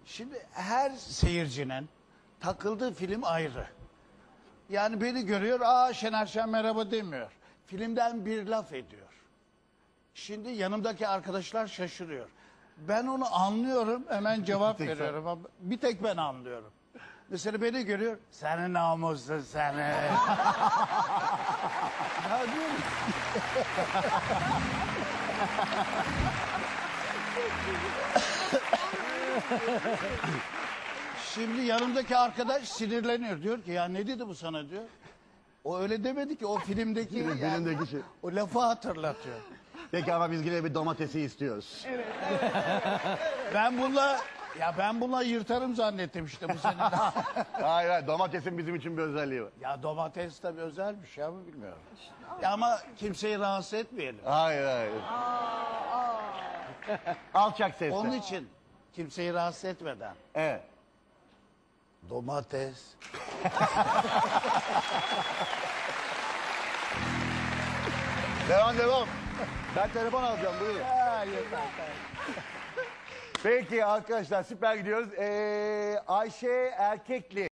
Şimdi her seyircinin takıldığı film ayrı. Yani beni görüyor, aa Şener Şen merhaba demiyor. Filmden bir laf ediyor. Şimdi yanımdaki arkadaşlar şaşırıyor. Ben onu anlıyorum, hemen cevap veriyorum. Ama bir tek ben anlıyorum. Mesela beni görüyor, senin namusun seni. Ya diyorum. Şimdi yanımdaki arkadaş sinirleniyor. Diyor ki ya ne dedi bu sana diyor. O öyle demedi ki, o filmdeki, Filmdeki şey. o lafı hatırlatıyor. Peki ama biz yine bir domatesi istiyoruz. Ben bununla yırtarım zannettim işte bu sene. Hayır hayır, domatesin bizim için bir özelliği var. Ya domates tabii özel bir şey ama bilmiyorum. Ya ama kimseyi rahatsız etmeyelim. Hayır hayır. Alçak sesle. Onun için kimseyi rahatsız etmeden. Evet. Domates. Devam. Ben telefon alacağım, buyurun. Ya, yeter. Peki arkadaşlar, süper gidiyoruz. Ayşe Erkekli.